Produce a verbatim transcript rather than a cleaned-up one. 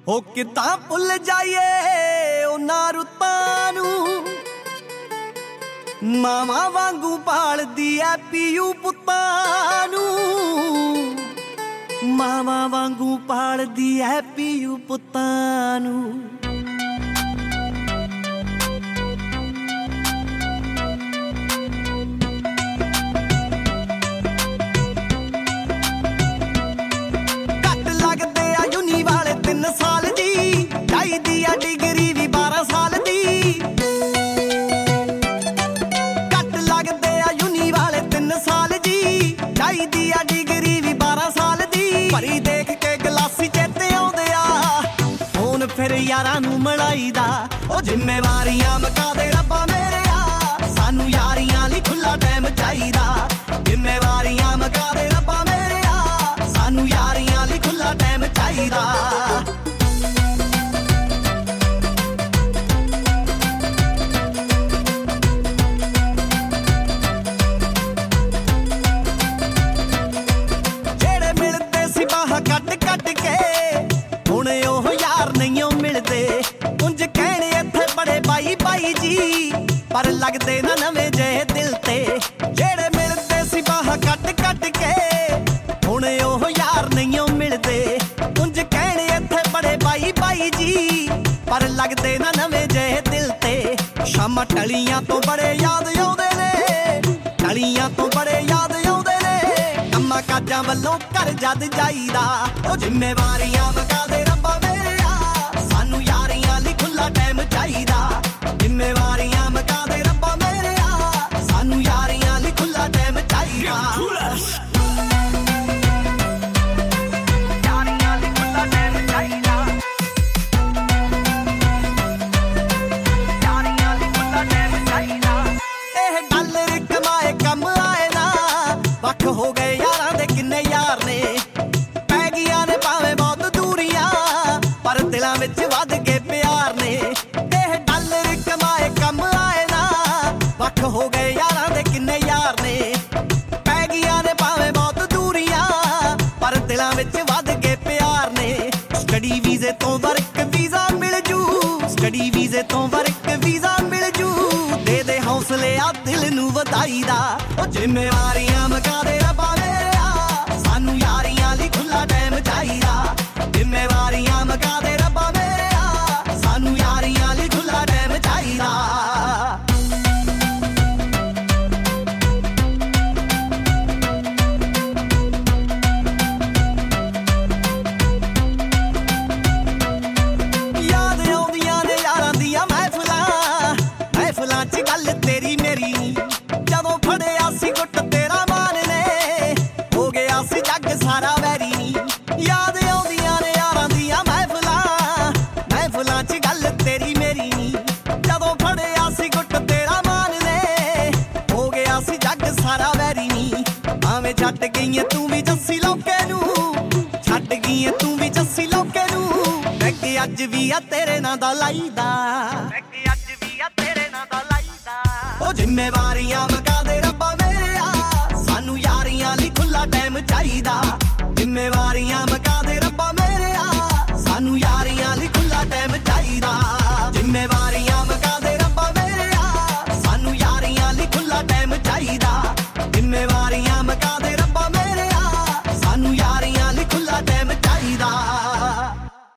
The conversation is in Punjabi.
ਹੋ ਕਿਦਾਂ ਭੁੱਲ ਜਾਈਏ ਉਹਨਾਂ ਰੁੱਤਾਂ ਨੂੰ, ਮਾਵਾਂ ਵਾਂਗੂ ਪਾਲਦੀ ਐ ਪੀਊ ਪੁੱਤਾਂ ਨੂੰ, ਮਾਵਾਂ ਵਾਂਗੂ ਪਾਲਦੀ ਐ ਪੀਊ ਪੁੱਤਾਂ ਨੂੰ। ਫਿਰ ਯਾਰਾਂ ਨੂੰ ਮਲਾਈਦਾ ਉਹ ਜ਼ਿੰਮੇਵਾਰੀਆਂ ਮੁਕਾ ਦੇ ਰੱਬਾ ਮੇਰਿਆ, ਸਾਨੂੰ ਯਾਰੀਆਂ ਲਈ ਖੁੱਲਾ ਟਾਈਮ ਚਾਹੀਦਾ। ਜ਼ਿੰਮੇਵਾਰੀਆਂ ਮੁਕਾ ਦੇ ਰੱਬਾ ਮੇਰਿਆ, ਸਾਨੂੰ ਯਾਰੀਆਂ ਲਈ ਖੁੱਲਾ ਟਾਈਮ ਚਾਹੀਦਾ। ਜਿਹੜੇ ਮਿਲਦੇ ਸੀ ਬਾਹਾਂ ਕੱਟ ਕੱਟ ਕੇ ਹੁਣ ਉਹ ਯਾਰ ਨਹੀਂ ਮਿਲਦੇ। ਉਂਝ ਕਹਿਣੇ ਇੱਥੇ ਬੜੇ ਬਾਈ ਬਾਈ ਜੀ ਪਰ ਲੱਗਦੇ ਨਾ ਨਵੇਂ ਜਿਹੇ ਦਿਲ ਤੇ। ਜਿਹੜੇ ਮਿਲਦੇ ਸੀ ਬਾਹਾਂ ਕੱਟ ਕੱਟ ਕੇ ਹੁਣ ਉਹ ਯਾਰ ਨਹੀਂ ਮਿਲਦੇ। ਉਂਝ ਕਹਿਣੇ ਇੱਥੇ ਬੜੇ ਬਾਈ ਬਾਈ ਜੀ ਪਰ ਲੱਗਦੇ ਨਾ ਨਵੇਂ ਜਿਹੇ ਦਿਲ ਤੇ। ਸ਼ਾਮਾਂ ਟਲੀਆਂ ਤੋਂ ਬੜੇ ਯਾਦ ਆਉਂਦੇ ਨੇ, ਟਲੀਆਂ ਤੋਂ ਬੜੇ ਯਾਦ ਆਉਂਦੇ ਨੇ। ਕੰਮਾਂ ਕਾਜਾਂ ਵੱਲੋਂ ਘਰ ਜਦ ਜਾਈਦਾ ਉਹ ਜ਼ਿੰਮੇਵਾਰੀਆਂ ਮੁਕਾ ਦੇ ਰੱਬਾ ਮੇਰਿਆ, ਸਾਨੂੰ ਯਾਰੀਆਂ ਲਈ ਖੁੱਲਾ ਟਾਈਮ ਚਾਹੀਦਾ। ਜ਼ਿੰਮੇਵਾਰੀਆਂ ਮੁਕਾ ਦੇ ਰੱਬਾ ਮੇਰਿਆ, ਸਾਨੂੰ ਯਾਰੀਆਂ ਲਈ ਖੁੱਲਾ ਟਾਈਮ ਚਾਹੀਦਾ। ਯਾਰੀਆਂ ਲਈ ਖੁੱਲਾ ਟਾਈਮ ਚਾਹੀਦਾ, ਯਾਰੀਆਂ ਲਈ ਖੁੱਲਾ ਟਾਈਮ ਚਾਹੀਦਾ। ਇਹ ਡਾਲਰ ਕਮਾਏ ਕੰਮ ਆਏ ਨਾ, ਵੱਖ ਹੋ ਗਏ ਯਾਰਾਂ ਦੇ ਕਿੰਨੇ ਯਾਰ ਨੇ। ਪੈ ਗਈਆਂ ਨੇ ਭਾਵੇਂ ਬਹੁਤ ਦੂਰੀਆਂ ਪਰ ਦਿਲਾਂ ਵਿੱਚ ਵੱਧ ਕੇ ਪਿਆਰ ਨੇ। ਇਹ ਡਾਲਰ ਕਮਾਏ ਕੰਮ ਆਏ ਨਾ, ਵੱਖ ਹੋ ਗਏ ਯਾਰਾਂ ਦੇ ਕਿੰਨੇ ਯਾਰ ਨੇ। ਪੈ ਗਈਆਂ ਨੇ ਭਾਵੇਂ ਬਹੁਤ ਦੂਰੀਆਂ ਪਰ ਦਿਲਾਂ ਵਿੱਚ ਵੱਧ ਕੇ ਪਿਆਰ ਨੇ। ਸਟੱਡੀ ਵੀਜ਼ੇ ਤੋਂ ਵਰਕ ਵੀਜ਼ਾ ਮਿਲ ਜੂ, ਸਟੱਡੀ ਵੀਜ਼ੇ ਤੋਂ ਵਰਕ ਵੀਜ਼ਾ ਮਿਲ ਜੂ। ਦੇ ਦੇ ਹੌਸਲੇ ਆ ਦਿਲ ਨੂੰ ਵਧਾਈ ਦਾ ਉਹ ਜ਼ਿੰਮੇਵਾਰੀਆਂ ਮੁਕਾ ਦੇ ਰੱਬਾ ਮੇਰਿਆ, ਸਾਨੂੰ ਯਾਰੀਆਂ ਲਈ ਖੁੱਲਾ ਟਾਈਮ ਚਾਹੀਦਾ। ਜ਼ਿੰਮੇਵਾਰੀਆਂ ਮੁਕਾ ਦੇ ਰੱਬਾ ਮੇਰਿਆ, ਸਾਨੂੰ ਯਾਰੀਆਂ ਲਈ ਖੁੱਲਾ ਟਾਈਮ ਚਾਹੀਦਾ। ਯਾਦ ਆਉਂਦੀਆਂ ਨੇ ਯਾਰਾਂ ਦੀਆਂ ਮਹਿਫਲਾਂ, ਮਹਿਫਲਾਂ 'ਚ ਗੱਲ ਤੇਰੀ ਮੇਰੀ। ਜਦੋਂ ਫੜਿਆ ਸੀ ਗੁੱਟ ਤੇਰਾ ਮਾਨ ਨੇ, ਹੋ ਗਿਆ ਸੀ ਜੱਗ ਸਾਰਾ ਵੈਰੀ। ਯਾਦ ਆਉਂਦੀਆਂ ਨੇ ਯਾਰਾਂ ਦੀਆਂ ਮਹਿਫਲਾਂ, ਮਹਿਫਲਾਂ 'ਚ ਗੱਲ ਤੇਰੀ ਮੇਰੀ। ਜਦੋਂ ਫੜਿਆ ਸੀ ਗੁੱਟ ਤੇਰਾ ਮਾਨ ਨੇ, ਹੋ ਗਿਆ ਸੀ ਜੱਗ ਸਾਰਾ ਵੈਰੀ ਨੀ। ਭਾਵੇਂ ਛੱਡ ਗਈ ਤੂੰ ਵੀ ਜੱਸੀ ਲੋਕੇ ਨੂੰ, ਛੱਡ ਗਈ ਤੂੰ ਵੀ ਜੱਸੀ ਲੋਕੇ ਨੂੰ। ਬੈਗ ਅੱਜ ਵੀ ਆ ਤੇਰੇ ਨਾਂ ਦਾ ਲਾਈਦਾ, ਬੈਗ ਅੱਜ ਵੀ ਆ ਤੇਰੇ ਨਾਂ ਦਾ ਲਾਈਦਾ। ਉਹ ਜ਼ਿੰਮੇਵਾਰੀਆਂ ਮੁਕਾ ਦੇ ਰੱਬਾ ਮੇਰਿਆ, ਸਾਨੂੰ ਯਾਰੀਆਂ ਲਈ ਖੁੱਲਾ ਟਾਈਮ ਚਾਹੀਦਾ। ਜ਼ਿੰਮੇਵਾਰੀਆਂ